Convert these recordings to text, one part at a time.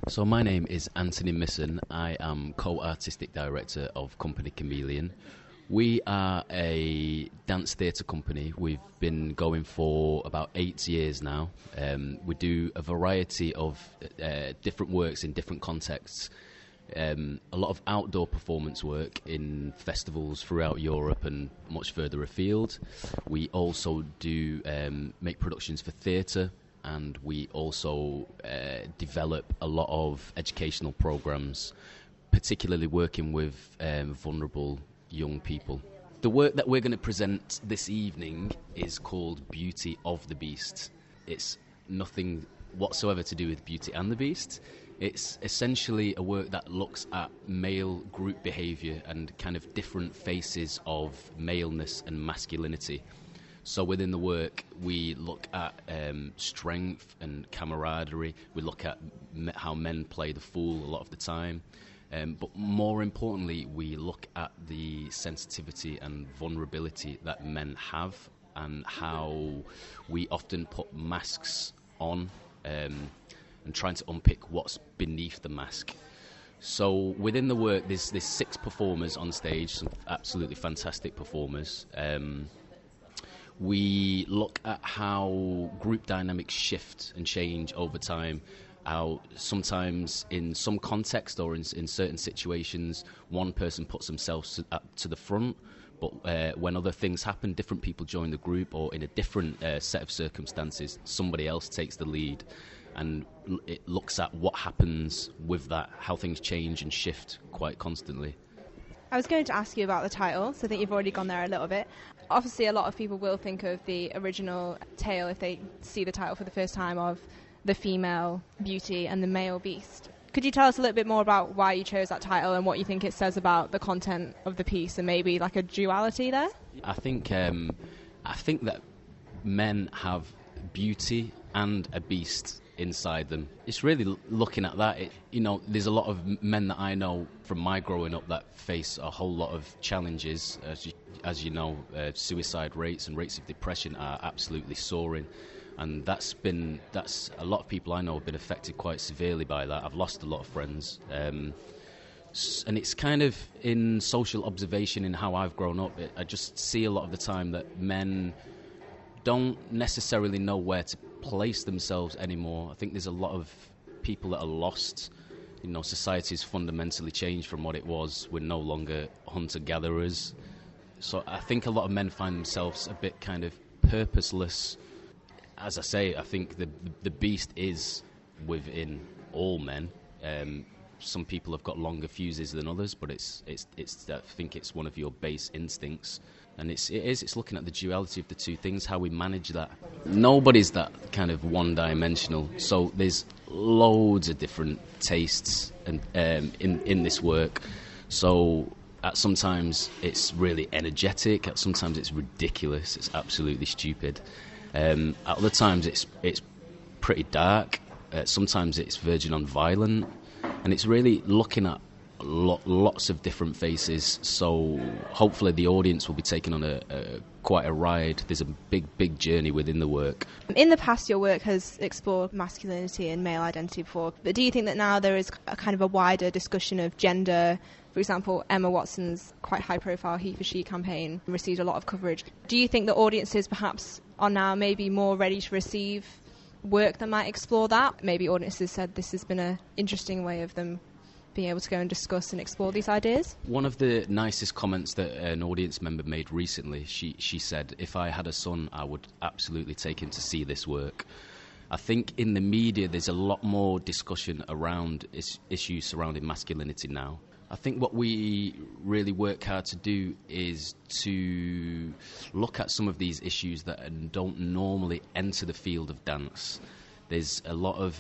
So my name is Anthony Misson. I am co-artistic director of Company Chameleon. We are a dance theatre company. We've been going for about 8 years now. We do a variety of different works in different contexts. A lot of outdoor performance work in festivals throughout Europe and much further afield. We also do make productions for theatre, and we also develop a lot of educational programs, particularly working with vulnerable young people. The work that we're going to present this evening is called Beauty of the Beast. It's nothing whatsoever to do with Beauty and the Beast. It's essentially a work that looks at male group behaviour and kind of different faces of maleness and masculinity. So within the work, we look at strength and camaraderie. We look at how men play the fool a lot of the time. But more importantly, we look at the sensitivity and vulnerability that men have and how we often put masks on and trying to unpick what's beneath the mask. So within the work, there's 6 performers on stage, some absolutely fantastic performers. We look at how group dynamics shift and change over time, how sometimes in some context or in certain situations, one person puts themselves to the front, but when other things happen, different people join the group, or in a different set of circumstances, somebody else takes the lead. And it looks at what happens with that, how things change and shift quite constantly. I was going to ask you about the title, so I think you've already gone there a little bit. Obviously, a lot of people will think of the original tale if they see the title for the first time of the female beauty and the male beast. Could you tell us a little bit more about why you chose that title and what you think it says about the content of the piece and maybe like a duality there? I think that men have beauty and a beast inside them. It's really looking at that. There's a lot of men that I know from my growing up that face a whole lot of challenges. As you know, suicide rates and rates of depression are absolutely soaring. And that's a lot of people I know have been affected quite severely by that. I've lost a lot of friends. And it's kind of in social observation in how I've grown up. I just see a lot of the time that men don't necessarily know where to place themselves anymore. I think there's a lot of people that are lost. Society's fundamentally changed from what it was. We're no longer hunter-gatherers. So I think a lot of men find themselves a bit kind of purposeless. As I say, I think the beast is within all men. Some people have got longer fuses than others, but it's I think it's one of your base instincts. And it's looking at the duality of the two things, how we manage that. Nobody's that kind of one-dimensional, so there's loads of different tastes and in this work. So sometimes it's really energetic, sometimes it's ridiculous, it's absolutely stupid. At other times it's pretty dark, sometimes it's verging on violent, and it's really looking at lots of different faces, so hopefully the audience will be taken on quite a ride. There's a big journey within the work. In the past, your work has explored masculinity and male identity before, but do you think that now there is a kind of a wider discussion of gender? For example, Emma Watson's quite high-profile He for She campaign received a lot of coverage. Do you think that audiences perhaps are now maybe more ready to receive work that might explore that? Maybe audiences said this has been an interesting way of them being able to go and discuss and explore these ideas? One of the nicest comments that an audience member made recently, she said, if I had a son, I would absolutely take him to see this work. I think in the media there's a lot more discussion around issues surrounding masculinity now. I think what we really work hard to do is to look at some of these issues that don't normally enter the field of dance. There's a lot of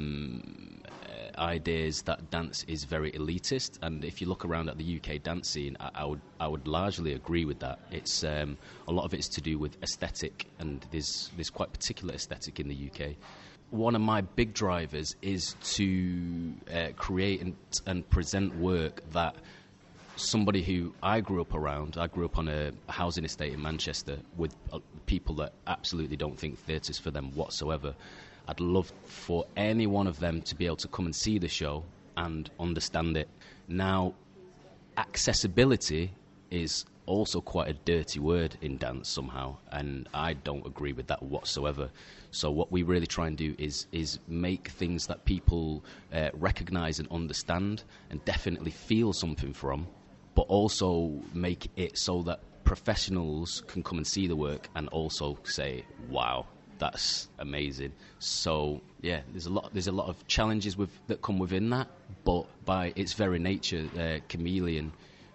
ideas that dance is very elitist, and if you look around at the UK dance scene, I would largely agree with that. It's a lot of it's to do with aesthetic, and there's quite particular aesthetic in the UK. One of my big drivers is to create and present work that somebody who I grew up on a housing estate in Manchester with people that absolutely don't think theatre's for them whatsoever. I'd love for any one of them to be able to come and see the show and understand it. Now, accessibility is also quite a dirty word in dance somehow, and I don't agree with that whatsoever. So what we really try and do is make things that people recognise and understand and definitely feel something from, but also make it so that professionals can come and see the work and also say, wow, that's amazing. So yeah, there's a lot of challenges that come within that, but by its very nature, Chameleon,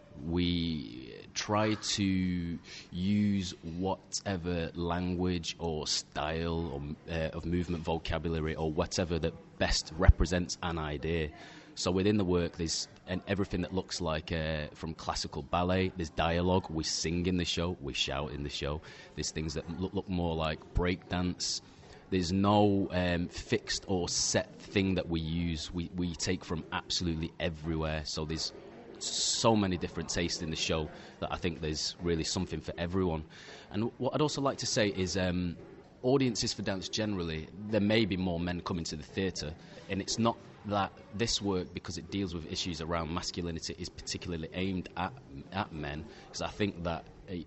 we try to use whatever language or style or of movement vocabulary or whatever that best represents an idea. So within the work, there's everything that looks like from classical ballet. There's dialogue. We sing in the show. We shout in the show. There's things that look more like breakdance. There's no fixed or set thing that we use. We take from absolutely everywhere. So there's so many different tastes in the show that I think there's really something for everyone. And what I'd also like to say is audiences for dance generally, there may be more men coming to the theatre, and it's not that this work, because it deals with issues around masculinity, is particularly aimed at men, because I think that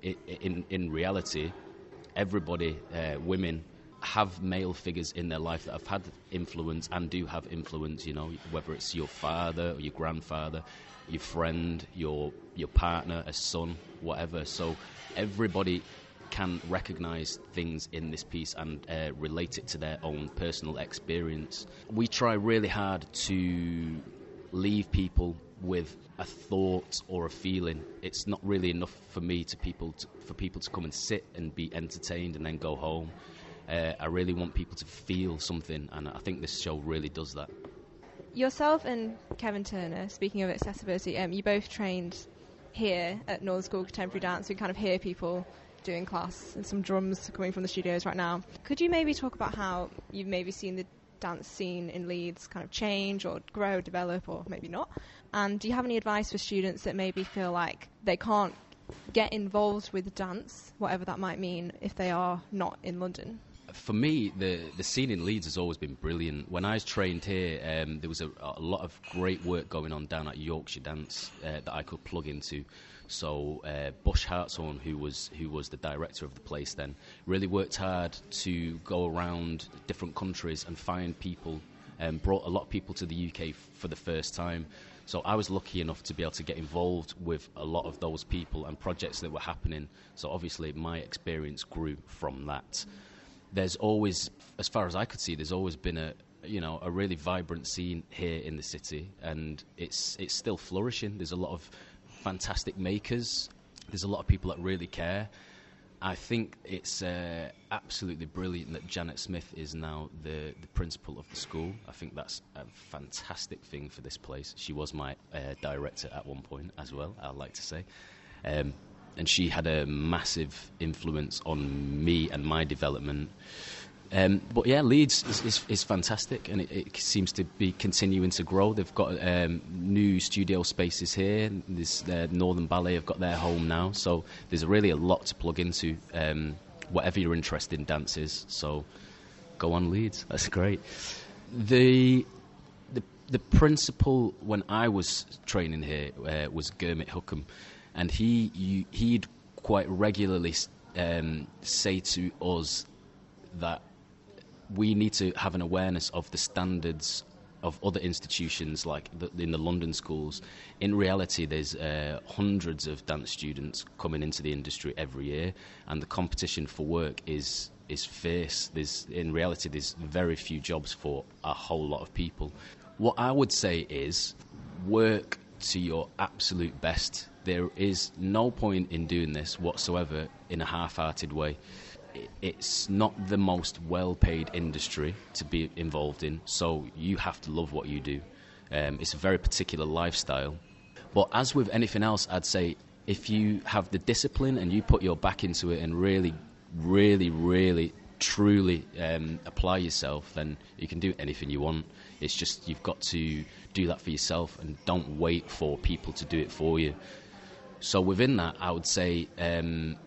in reality, everybody, women, have male figures in their life that have had influence and do have influence, you know, whether it's your father or your grandfather, your friend, your partner, a son, whatever. So everybody can recognise things in this piece and relate it to their own personal experience. We try really hard to leave people with a thought or a feeling. It's not really enough for people to come and sit and be entertained and then go home. I really want people to feel something, and I think this show really does that. Yourself and Kevin Turner, speaking of accessibility, you both trained here at Northern School of Contemporary Dance. We kind of hear people doing class and some drums coming from the studios right now. Could you maybe talk about how you've maybe seen the dance scene in Leeds kind of change or grow, develop, or maybe not? And do you have any advice for students that maybe feel like they can't get involved with dance, whatever that might mean, if they are not in London? For me, the scene in Leeds has always been brilliant. When I was trained here, there was a lot of great work going on down at Yorkshire Dance that I could plug into. So Bush Hartshorn, who was the director of the place then, really worked hard to go around different countries and find people, and brought a lot of people to the UK for the first time. So I was lucky enough to be able to get involved with a lot of those people and projects that were happening. So obviously my experience grew from that. There's always, as far as I could see, there's always been a really vibrant scene here in the city, and it's still flourishing. There's a lot of fantastic makers. There's a lot of people that really care. I think it's absolutely brilliant that Janet Smith is now the principal of the school. I think that's a fantastic thing for this place. She was my director at one point as well, I'd like to say. And she had a massive influence on me and my development. But yeah, Leeds is fantastic, and it seems to be continuing to grow. They've got new studio spaces here. This Northern Ballet have got their home now, so there's really a lot to plug into, whatever your interest in dance is. So go on, Leeds. That's great. The principal when I was training here was Gurmit Hookham. And he'd quite regularly say to us that we need to have an awareness of the standards of other institutions, like in the London schools. In reality, there's hundreds of dance students coming into the industry every year, and the competition for work is fierce. In reality, there's very few jobs for a whole lot of people. What I would say is work to your absolute best. There is no point in doing this whatsoever in a half-hearted way. It's not the most well-paid industry to be involved in, so you have to love what you do. It's a very particular lifestyle. But as with anything else, I'd say if you have the discipline and you put your back into it and really, really, really, truly apply yourself, then you can do anything you want. It's just you've got to do that for yourself and don't wait for people to do it for you. So within that, I would say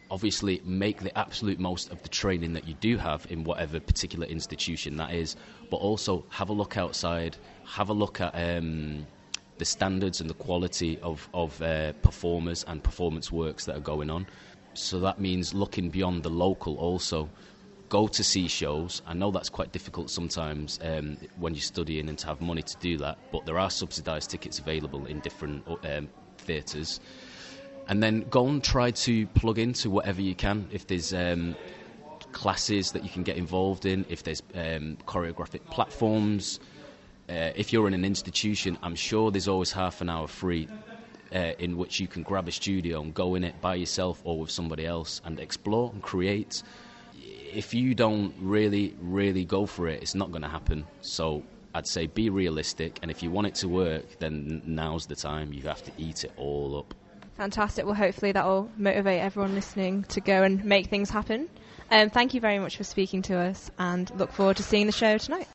obviously make the absolute most of the training that you do have in whatever particular institution that is, but also have a look outside, have a look at the standards and the quality of performers and performance works that are going on. So that means looking beyond the local also. Go to see shows. I know that's quite difficult sometimes when you're studying and to have money to do that, but there are subsidised tickets available in different theatres. And then go and try to plug into whatever you can. If there's classes that you can get involved in, if there's choreographic platforms, if you're in an institution, I'm sure there's always half an hour free in which you can grab a studio and go in it by yourself or with somebody else and explore and create. If you don't really, really go for it, it's not going to happen. So I'd say be realistic, and if you want it to work, then now's the time. You have to eat it all up. Fantastic. Well, hopefully that will motivate everyone listening to go and make things happen. Thank you very much for speaking to us, and look forward to seeing the show tonight.